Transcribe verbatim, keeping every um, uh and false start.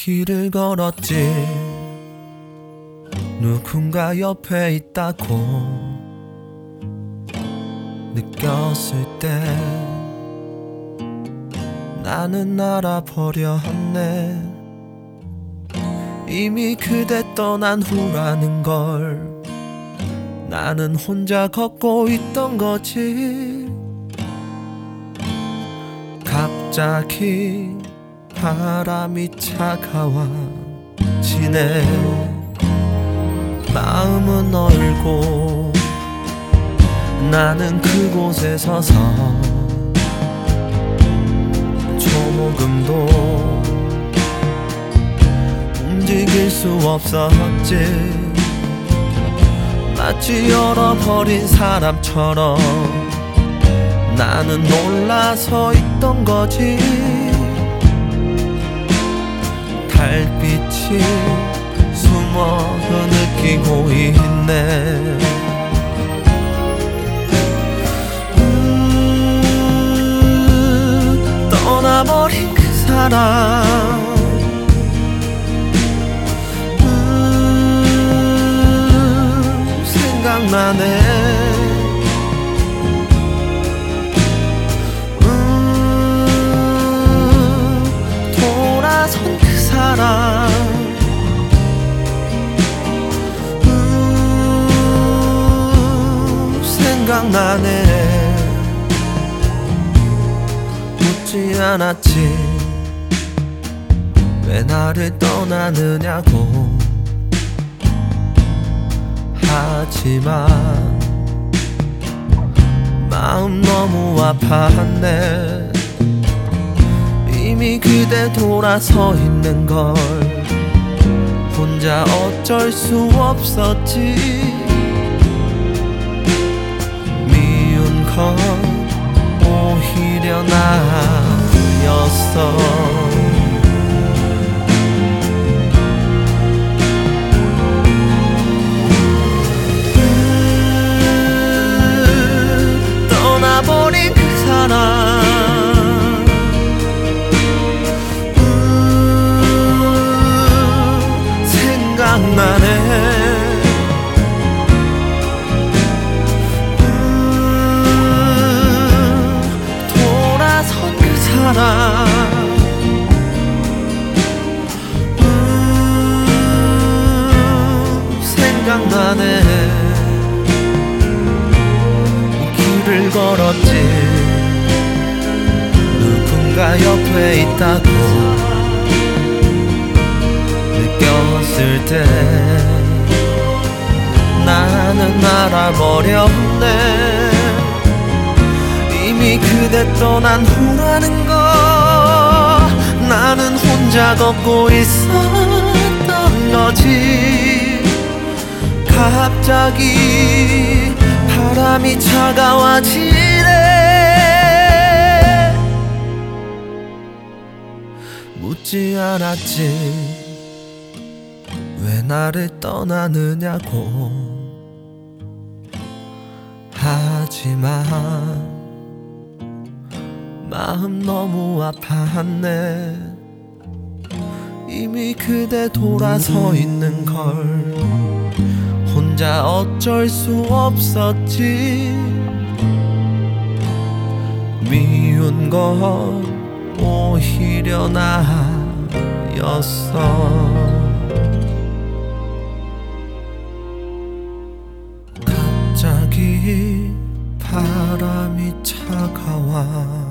길을 걸었지. 누군가 옆에 있다고 느꼈을 때 나는 알아버렸네. 이미 그대 떠난 후라는 걸 나는 혼자 걷고 있던 거지. 갑자기 바람이 차가워지네. 마음은 얼고 나는 그곳에 서서 조금도 움직일 수 없었지. 마치 잃어버린 사람처럼 나는 놀라서 있던 거지. 달빛이 숨어서 느끼고 있네. 음, 떠나버린 그 사람 음, 생각나네. 음, 돌아선 그 사람 생각나네. 묻지 않았지 왜 나를 떠나느냐고. 하지만 마음 너무 아팠네. 이미 그대 돌아서 있는 걸 혼자 어쩔 수 없었지. 건 오히려 나였어. 음, 떠나버린 그 사람 음, 생각나네. 사람 음, 생각나네. 길을 걸었지. 누군가 옆에 있다고 느꼈을 때 나는 알아버렸네. 이미 그대 떠난 후라는 걸 나는 혼자 걷고 있었던 거지. 갑자기 바람이 차가워지네. 묻지 않았지 왜 나를 떠나느냐고. 하지만 마음 너무 아팠네. 이미 그대 돌아서 있는 걸 혼자 어쩔 수 없었지. 미운 건 오히려 나였어. 갑자기 바람이 차가워